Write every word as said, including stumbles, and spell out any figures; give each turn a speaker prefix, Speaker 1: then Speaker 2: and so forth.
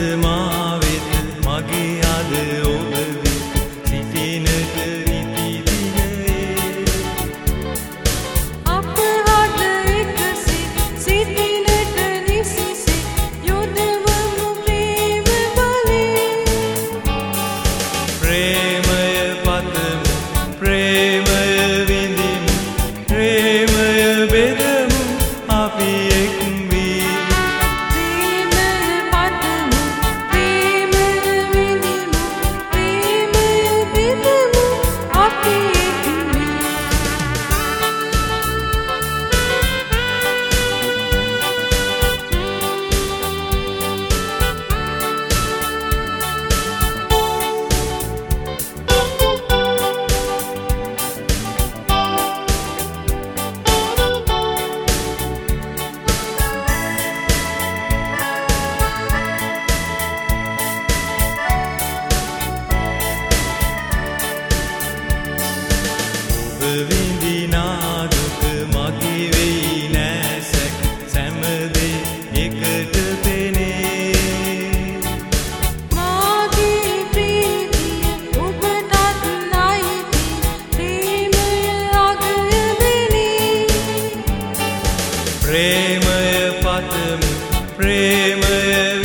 Speaker 1: මා වෙත මගේ අද ඔබ වෙත සිටිනට නිති දිනයේ
Speaker 2: අප හද එකසේ සිටිනට නිසිසේ යොදවමු ප්‍රේම බලේ
Speaker 1: ප්‍රේමය පතමු ප්‍රේමය විඳිමු ප්‍රේමය බෙදමු අපි එක් වී විඳිනා දුක මගේ වෙයි නැසක් සැමදේ එකට පෙනේ
Speaker 2: මාගේ ප්‍රීතිය ඔබටත් නයිති ප්‍රේමය අගයවෙනි
Speaker 1: ප්‍රේමය පතමු ප්‍රේමය